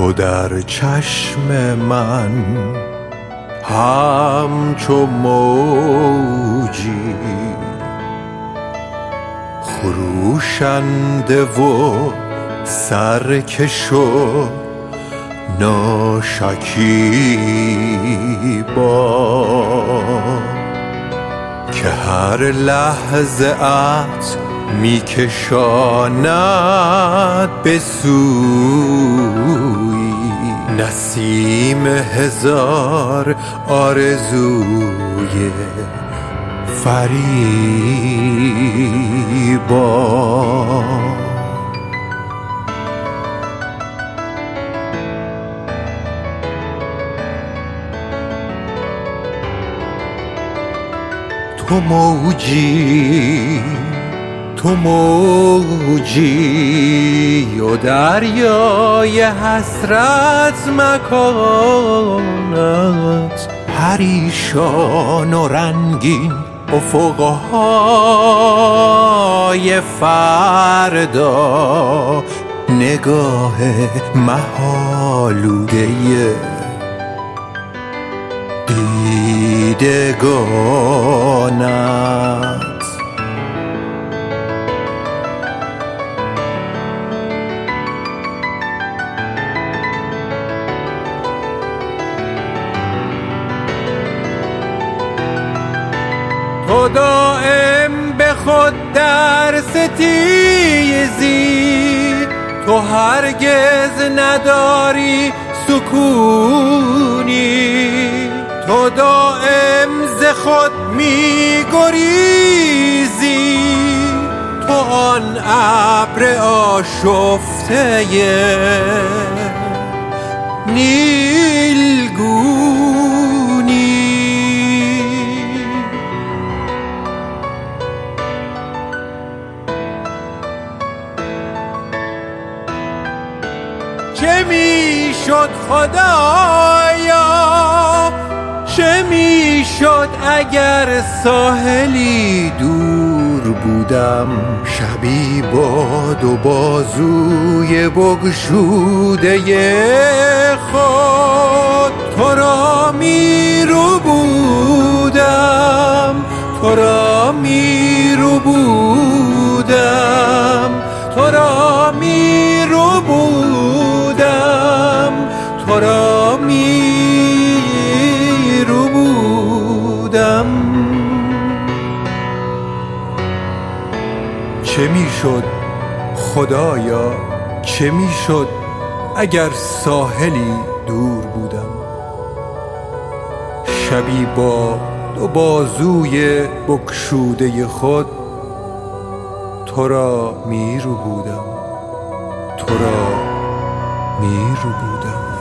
تو در چشم من همچو موجی خروشنده و سرکش و ناشکیبا که هر لحظه ات می کشاند به سوی نسیم هزار آرزوی فریبا. تو موجی و دریای حسرت مکانت پریشان و رنگین افقهای فردا نگاه محالوده دیدگانت. تو دائم به خود در ستیزی، تو هرگز نداری سکونی، تو دائم ز خود می گریزی، تو آن ابر آشفته نیلگونی. چه می شد خدایا، چه می شد اگر ساحلی دور بودم، شبی با دو بازوی بگشوده خود تو را می رو بودم، تو را می رو بودم، تو را می رو بودم، تو را می رو بودم. چه می شد خدایا، چه می شد اگر ساحلی دور بودم، شبی با دو بازوی بگشوده خود تو را می رو بودم، تو را می رو بودم.